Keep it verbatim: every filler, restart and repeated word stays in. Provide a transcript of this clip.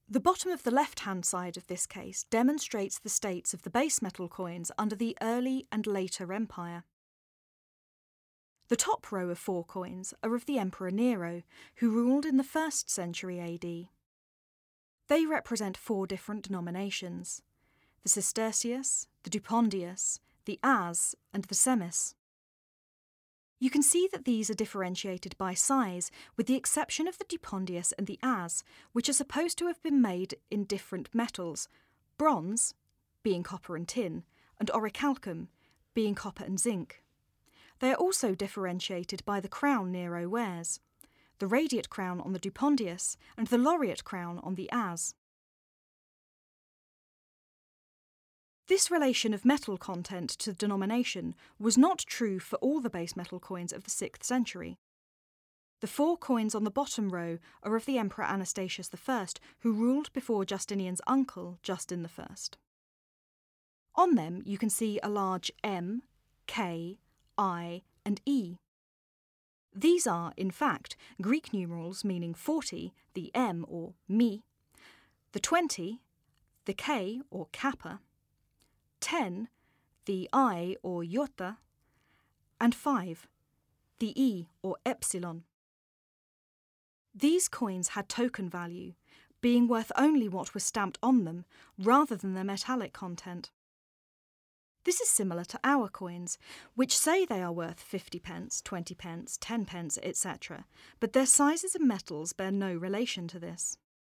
The bottom of the left-hand side of this case demonstrates the states of the base metal coins under the early and later empire. The top row of four coins are of the Emperor Nero, who ruled in the first century A D. They represent four different denominations: the Sestercius, the Dupondius, the As, and the Semis. You can see that these are differentiated by size, with the exception of the Dupondius and the As, which are supposed to have been made in different metals: bronze, being copper and tin, and orichalcum, being copper and zinc. They are also differentiated by the crown Nero wears: the radiate crown on the Dupondius and the laureate crown on the As. This relation of metal content to denomination was not true for all the base metal coins of the sixth century. The four coins on the bottom row are of the Emperor Anastasius the First, who ruled before Justinian's uncle, Justin the First. On them you can see a large M, K, I, and E. These are, in fact, Greek numerals meaning forty, the M or mi, the twenty, the K or kappa, ten, the I or iota, and five, the E or epsilon. These coins had token value, being worth only what was stamped on them rather than their metallic content. This is similar to our coins, which say they are worth fifty pence, twenty pence, ten pence, et cetera, but their sizes and metals bear no relation to this.